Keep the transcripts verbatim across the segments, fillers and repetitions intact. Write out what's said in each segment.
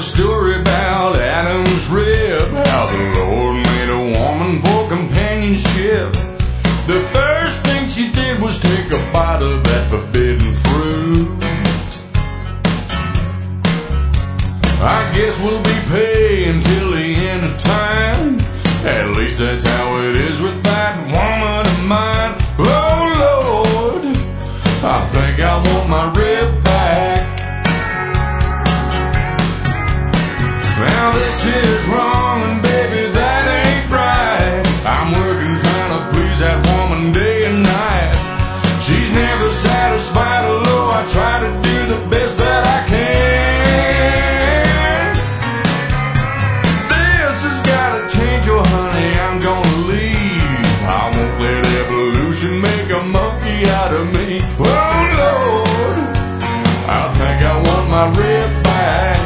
story about Adam's rib, how the Lord made a woman for companionship. The first thing she did was take a bite of that forbidden fruit. I guess we'll be paying till the end of time. At least that's how it is with that woman of mine. Oh Lord, I think I want my rib back. Now this is wrong and baby that ain't right. I'm working trying to please that woman day and night. She's never satisfied, although I try to do the best that I can. This has gotta change, oh honey, I'm gonna leave. I won't let evolution make a monkey out of me. Oh Lord, I think I want my rib back.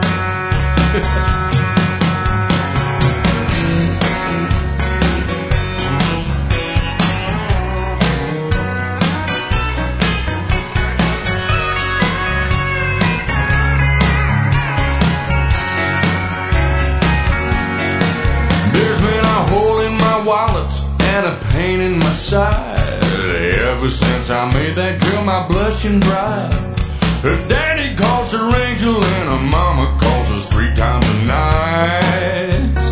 There's been a hole in my wallet and a pain in my side ever since I made that girl my blushing bride. Her daddy calls her angel and her mama calls us three times a night.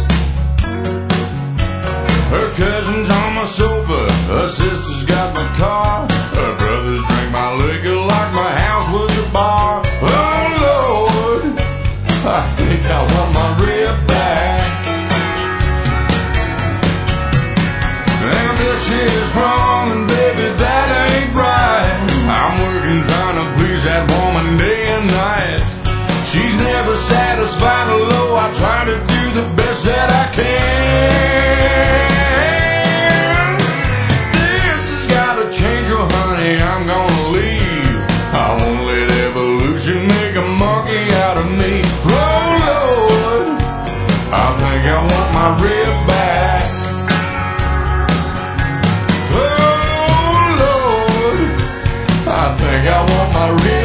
Her cousin's on my sofa, her sister's got my car, her brothers drink my liquor like my house was a bar. Oh Lord, I think I want my rib back. And this is wrong and baby that ain't right. I'm working trying to please that woman day and night. She's never satisfied, although I try to do the best that I can. This has gotta change, oh honey, I'm gonna leave. I won't let evolution make a monkey out of me. Oh Lord, I think I want my rib back. Oh Lord, I think I want my rib back.